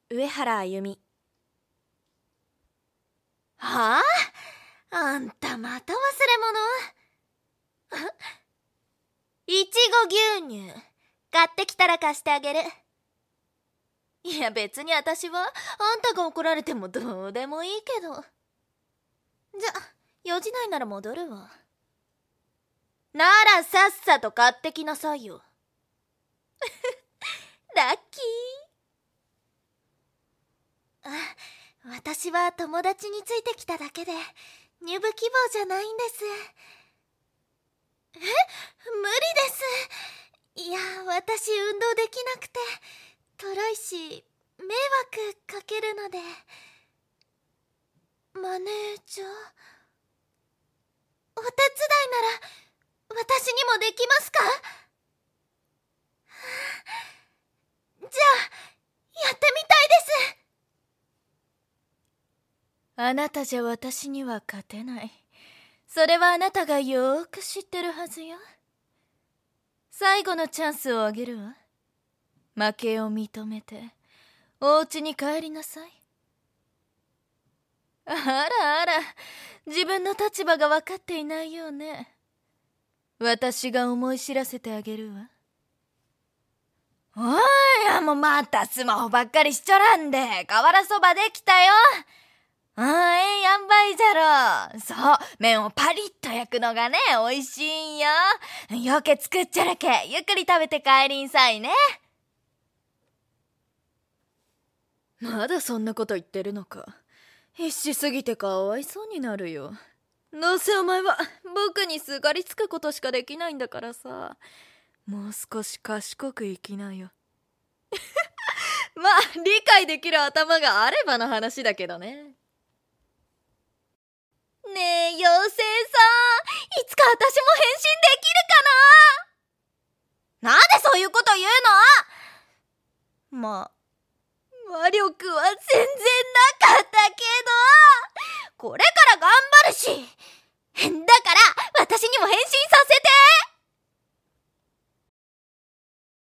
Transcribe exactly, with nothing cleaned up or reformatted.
上原あゆみ。 はあ？あんたまた忘れ物？いちご牛乳買ってきたら貸してあげる。いや別に私はあんたが怒られてもどうでもいいけど。じゃよじないなら戻るわ。ならさっさと買ってきなさいよ。ラッキー。あ、私は友達についてきただけで入部希望じゃないんです。え、無理です。いや、私運動できなくてトライし迷惑かけるので。マネージャー、お手伝いなら私にもできますか？じゃあやってみたいです。 あなたじゃ私には勝てない。それはあなたがよーく知ってるはずよ。最後のチャンスをあげるわ。負けを認めてお家に帰りなさい。あらあら、自分の立場が分かっていないようね。私が思い知らせてあげるわ。 おい、もうまたスマホばっかりしちょらんで。瓦そばできたよ。あー、ええやんばいじゃろ。そう、麺をパリッと焼くのがね、美味しいんよ。よけ作っちゃらけ、ゆっくり食べて帰りんさいね。 まだそんなこと言ってるのか。必死すぎてかわいそうになるよ。どうせお前は僕にすがりつくことしかできないんだからさ。もう少し賢く生きなよ。まあ理解できる頭があればの話だけどね。 ねえ妖精さん、いつか私も変身できるかな？なんでそういうこと言うの？まあ魔力は全然なかったけど、これから頑張るし。だから私にも変身させて。